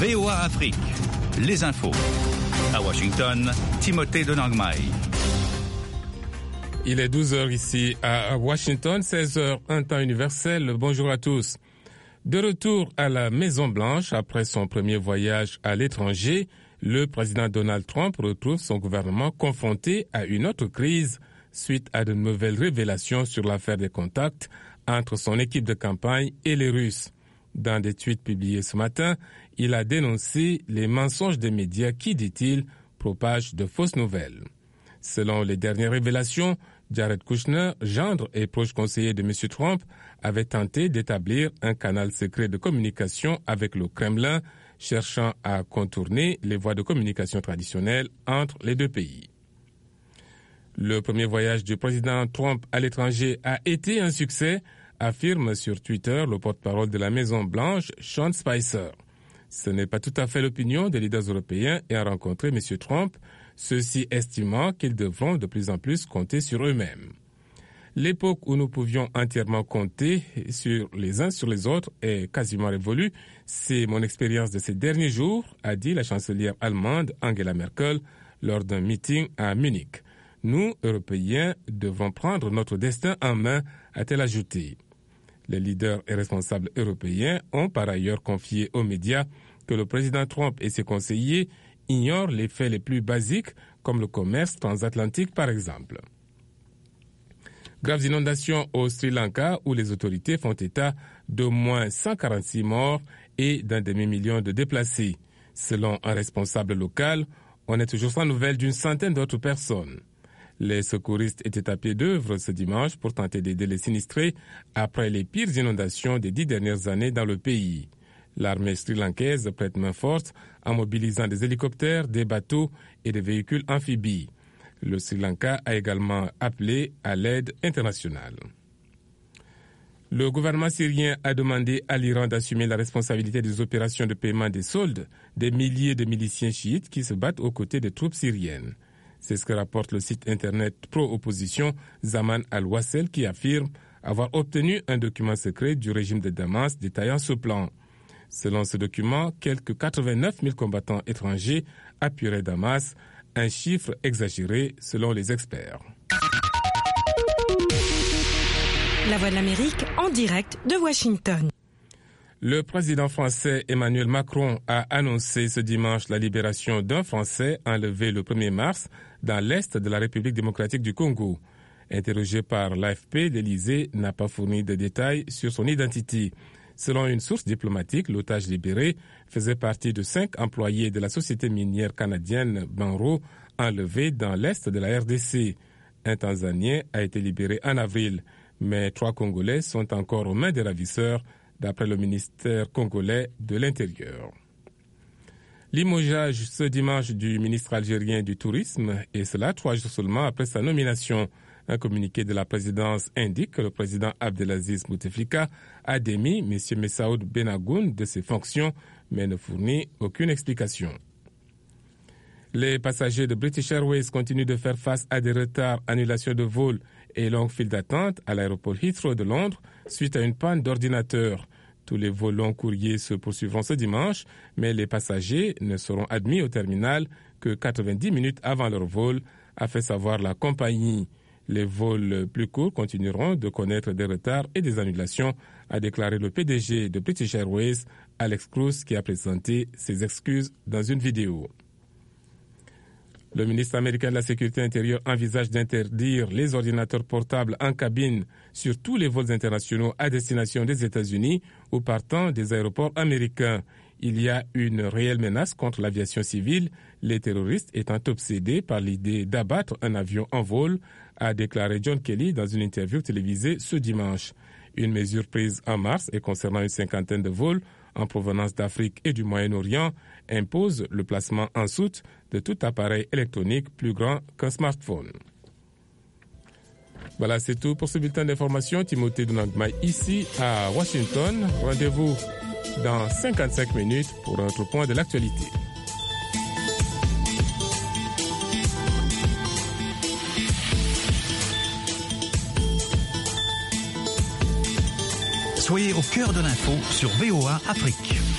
VOA Afrique, les infos. À Washington, Timothée de Nangmai. Il est 12h ici à Washington, 16h un temps universel. Bonjour à tous. De retour à la Maison-Blanche après son premier voyage à l'étranger, le président Donald Trump retrouve son gouvernement confronté à une autre crise suite à de nouvelles révélations sur l'affaire des contacts entre son équipe de campagne et les Russes. Dans des tweets publiés ce matin, il a dénoncé les mensonges des médias qui, dit-il, propagent de fausses nouvelles. Selon les dernières révélations, Jared Kushner, gendre et proche conseiller de M. Trump, avait tenté d'établir un canal secret de communication avec le Kremlin, cherchant à contourner les voies de communication traditionnelles entre les deux pays. Le premier voyage du président Trump à l'étranger a été un succès, affirme sur Twitter le porte-parole de la Maison-Blanche, Sean Spicer. Ce n'est pas tout à fait l'opinion des leaders européens ayant rencontré M. Trump, ceux-ci estimant qu'ils devront de plus en plus compter sur eux-mêmes. L'époque où nous pouvions entièrement compter sur les uns sur les autres est quasiment révolue. C'est mon expérience de ces derniers jours, a dit la chancelière allemande Angela Merkel lors d'un meeting à Munich. Nous, Européens, devons prendre notre destin en main, a-t-elle ajouté. Les leaders et responsables européens ont par ailleurs confié aux médias que le président Trump et ses conseillers ignorent les faits les plus basiques, comme le commerce transatlantique par exemple. Graves inondations au Sri Lanka où les autorités font état d'au moins 146 morts et d'un demi-million de déplacés. Selon un responsable local, on est toujours sans nouvelles d'une centaine d'autres personnes. Les secouristes étaient à pied d'œuvre ce dimanche pour tenter d'aider les sinistrés après les pires inondations des 10 dernières années dans le pays. L'armée sri-lankaise prête main forte en mobilisant des hélicoptères, des bateaux et des véhicules amphibies. Le Sri Lanka a également appelé à l'aide internationale. Le gouvernement syrien a demandé à l'Iran d'assumer la responsabilité des opérations de paiement des soldes des milliers de miliciens chiites qui se battent aux côtés des troupes syriennes. C'est ce que rapporte le site internet pro-opposition Zaman al-Wassel qui affirme avoir obtenu un document secret du régime de Damas détaillant ce plan. Selon ce document, quelques 89 000 combattants étrangers appuieraient Damas, un chiffre exagéré selon les experts. La Voix de l'Amérique en direct de Washington. Le président français Emmanuel Macron a annoncé ce dimanche la libération d'un Français enlevé le 1er mars dans l'est de la République démocratique du Congo. Interrogé par l'AFP, l'Élysée n'a pas fourni de détails sur son identité. Selon une source diplomatique, l'otage libéré faisait partie de 5 employés de la société minière canadienne Banro enlevés dans l'est de la RDC. Un Tanzanien a été libéré en avril, mais 3 Congolais sont encore aux mains des ravisseurs, d'après le ministère congolais de l'Intérieur. Limogeage ce dimanche du ministre algérien du Tourisme, et cela 3 jours seulement après sa nomination. Un communiqué de la présidence indique que le président Abdelaziz Bouteflika a démis M. Messaoud Benagoun de ses fonctions, mais ne fournit aucune explication. Les passagers de British Airways continuent de faire face à des retards, annulations de vols et longues files d'attente à l'aéroport Heathrow de Londres suite à une panne d'ordinateur. Tous les vols long courriers se poursuivront ce dimanche, mais les passagers ne seront admis au terminal que 90 minutes avant leur vol, a fait savoir la compagnie. Les vols plus courts continueront de connaître des retards et des annulations, a déclaré le PDG de British Airways, Alex Cruz, qui a présenté ses excuses dans une vidéo. Le ministre américain de la Sécurité intérieure envisage d'interdire les ordinateurs portables en cabine sur tous les vols internationaux à destination des États-Unis ou partant des aéroports américains. Il y a une réelle menace contre l'aviation civile, les terroristes étant obsédés par l'idée d'abattre un avion en vol, a déclaré John Kelly dans une interview télévisée ce dimanche. Une mesure prise en mars et concernant une 50aine de vols en provenance d'Afrique et du Moyen-Orient impose le placement en soute de tout appareil électronique plus grand qu'un smartphone. Voilà, c'est tout pour ce bulletin d'information. Timothée de Nangmai ici à Washington. Rendez-vous dans 55 minutes pour un autre point de l'actualité. Soyez au cœur de l'info sur VOA Afrique.